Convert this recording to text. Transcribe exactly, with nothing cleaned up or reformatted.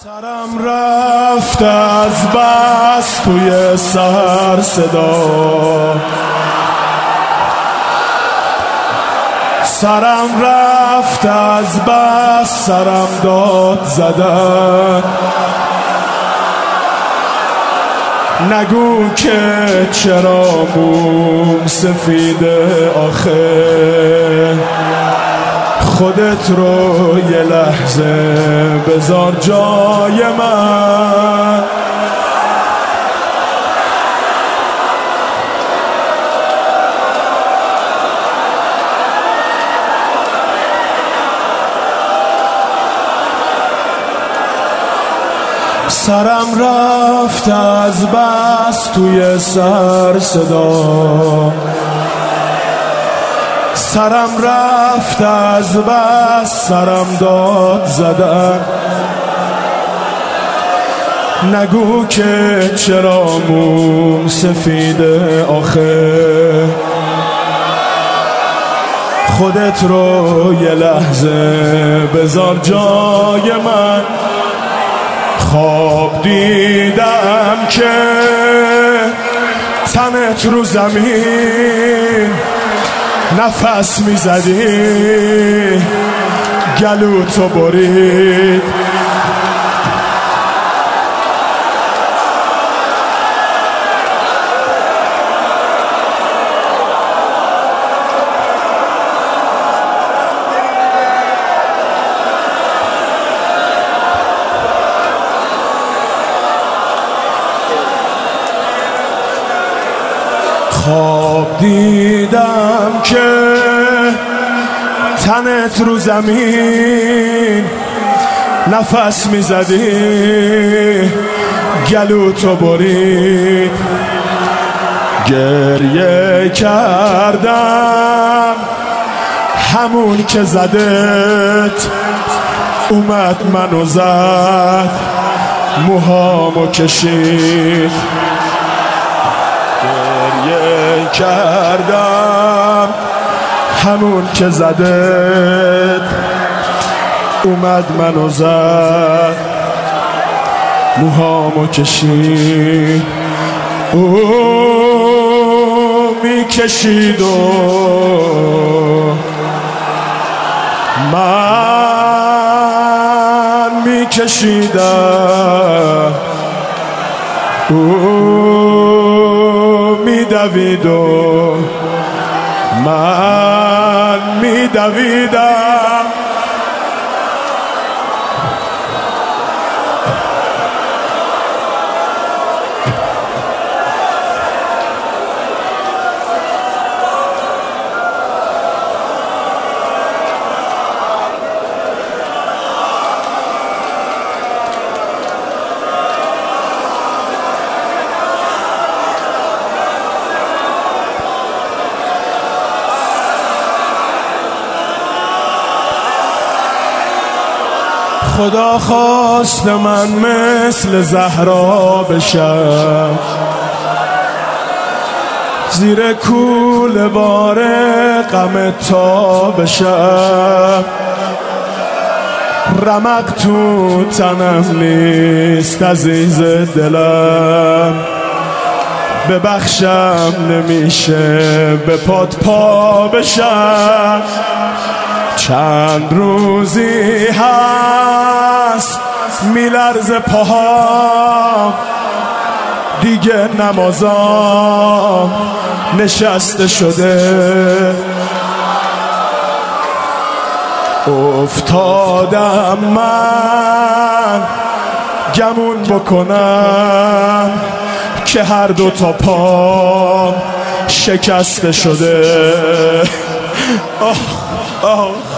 سرم رفت از بس توی سر صدا، سرم رفت از بس سرم داد زدن. نگو که چرا موم سفیده آخه، خودت رو یه لحظه بذار جای من. سرم رفت از بس توی سر صدا، سرم رفت از بس سرم داد زدن. نگو که چرا موم سفیده آخه، خودت رو یه لحظه بذار جای من. خواب دیدم که تنت رو زمین نفس میزدی، گلو تو برید. خواب دیدم که تنت رو زمین نفس میزدی، گلو تو برید. گریه کردم همون که زدت، اومد منو زد موهامو کشید. گریه کردم همون که زدت، اومد منو زد موهامو کشید. او میکشید و من میکشیدم، او میدوید و من میدویدم. خدا خواست من مثل زهرا بشم، زیر کوله بار غم تا بشم. رمق تو تنم نیست عزیز دلم، ببخشم نمیشه به پات پا بشم. چند روزی هست میلرزه پاهام، دیگه نمازام نشسته شده. افتادم من گمون بکنم که هر دو تا پام شکسته شده. آه آه